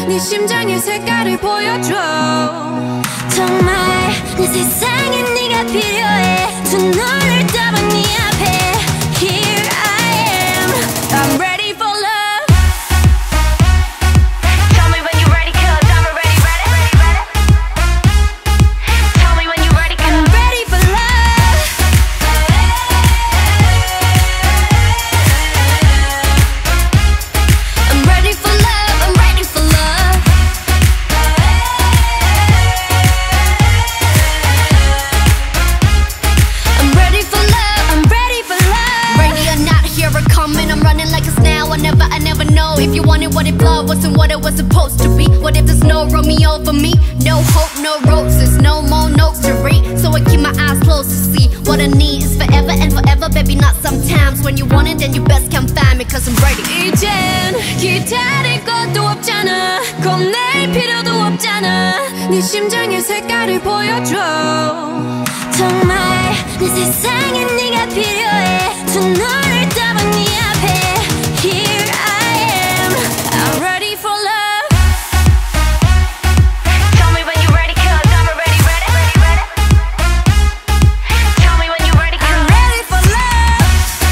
네 심장의 색깔을 보여줘. 정말 내 세상에 네가 필요해. 두 눈을 떠봐 네 앞에. Here I am, I'm ready for love. Tell me when you're ready, 'cause I'm already ready. Tell me when you're ready, 'cause I'm ready for love. I'm ready for love, I'm ready for love. I'm ready for love, I'm ready for love. Ready or not, here I come and I'm running like a snail. I never know if you wanted what if love wasn't what it was supposed to be. What if there's no Romeo for me? No hope, no roses, no more notes to read. So I keep my eyes closed to see what I need is forever and forever, baby, not sometimes. When you want it, then you best come find me, 'cause I'm ready. 이젠 기다릴 것도 없잖아. 겁낼 필요도 없잖아. 네 심장의 색깔을 보여줘. 정말 내 세상에 네가 필요해. 두 눈을 떠봐 네 앞에. Here I am, I'm ready for love. tell me when you're ready, 'cause I'm already ready. Tell me when you're ready, 'cause I'm ready for love.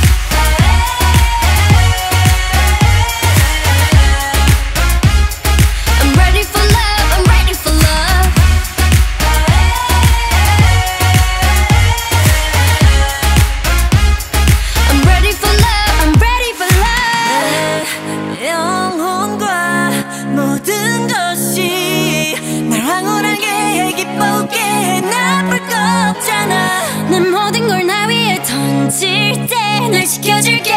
I'm ready for love, I'm ready for love. I'm ready for love, I'm ready for love. 내 영혼과 모든 것이 날 황홀하게 해 기쁘게 해 나쁠 거 없잖아. 내 모든 걸 나 위에 던질 때 날 지켜줄게.